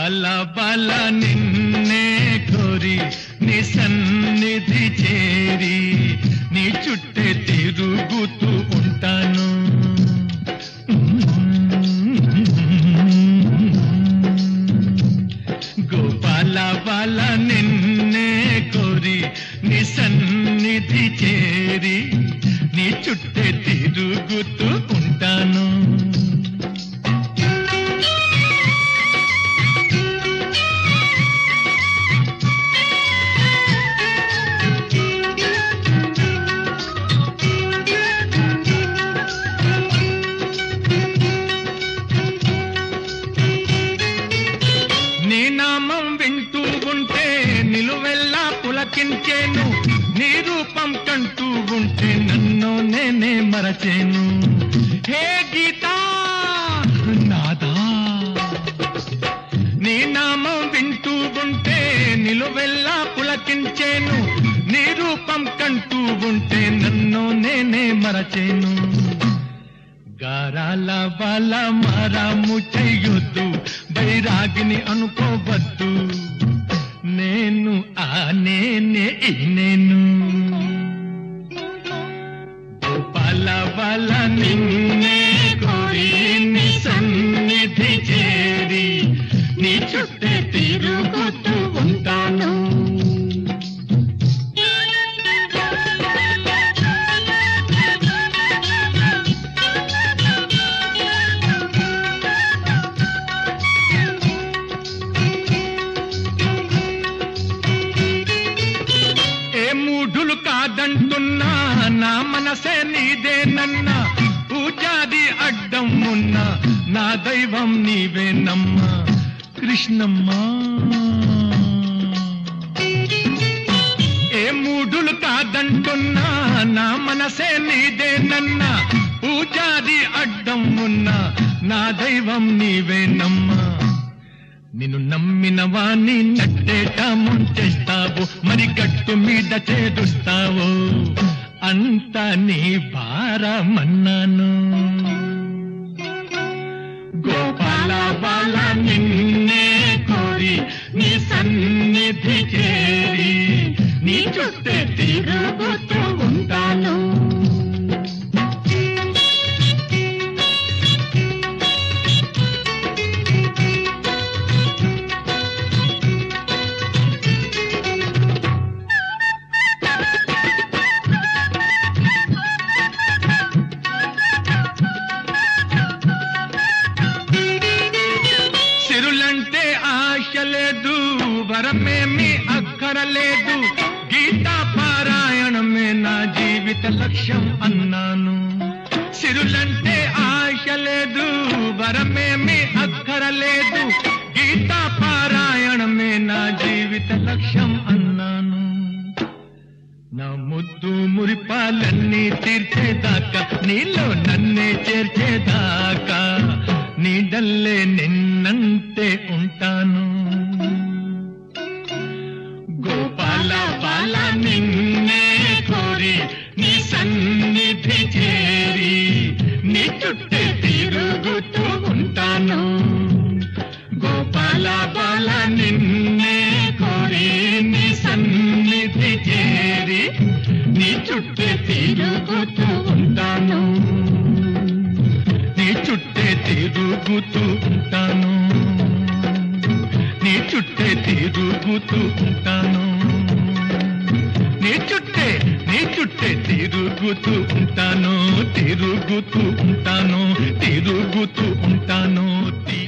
గోపాల బాల నిన్నే కోరి నీ సన్నిధి చేరి నీ చుట్టే తిరుగుతూ ఉంటాను. గోపాల బాల నిన్నే కోరి నీ సన్నిధి చేరి నీ చుట్టే తిరుగుతూ ఉంటాను. నీ నామం వింటూ ఉంటే నిలువెల్లా పులకించేను, నీ రూపం కంటూ ఉంటే నన్ను నేనే మరచేను. హే గీతా నాదా, నీ నామం వింటూ ఉంటే నిలువెల్లా పులకించేను, నీ రూపం కంటూ ఉంటే నన్ను నేనే మరచేను. గారాల బాల మారాము చెయ్యొద్దు, బైరాగిని అనుకోవద్దు, నేను ఆ నేనే ఈ నేను. గోపాల బాల నిన్నే కోరి నీ సన్నిధి చేరి నీ చుట్టే తిరుగుతూ ఉంటాను. మూఢులు కాదంటున్నా నా మనసే నీదేనన్నా, పూజాది అడ్డం ఉన్నా నా దైవం నీవేనమ్మా కృష్ణమ్మా. ఏ మూఢులు కాదంటున్నా నా మనసే నీదేనన్నా, పూజాది అడ్డం ఉన్నా నా దైవం నీవేనమ్మా. నిన్ను నమ్మిన వాణ్ణి నట్టేట ముంచేస్తావు, మరి గట్టు మీద చేరుస్తావు, అంత నీ భారమన్నాను. గోపాల బాల నిన్నే కోరి నీ సన్నిధి చేరి నీ చుట్టే తిరుగుతూ ఉంటాను. సిరులంటే ఆశ లేదు, వరమేమి అక్కరలేదు, గీతా పారాయణమే నా జీవిత లక్ష్యం అన్నాను. సిరులంటే ఆశ లేదు, వరమేమి అక్కరలేదు, గీతా పారాయణమే నా జీవిత లక్ష్యం అన్నాను. నా ముద్దు మురిపాలన్నీ తీర్చేదాకా, నీలో నన్నే చేర్చేదాకా, నీడల్లే నిన్నంటే ఉంటాను. గోపాల బాల నిన్నే కోరి నీ సన్నిధి చేరి నీ చుట్టే తిరుగుతూ ఉంటాను. గోపాల బాల నిన్నే కోరి నీ సన్నిధి చేరి నీ చుట్టే తిరుగుతూ ఉంటాను. నీ చుట్టే తిరుగుతూ ఉంటాను. నీ చుట్టే తిరుగుతూ ఉంటాను. నీ చుట్టే తిరుగుతూ ఉంటాను. తిరుగుతూ ఉంటాను. తిరుగుతూ ఉంటాను.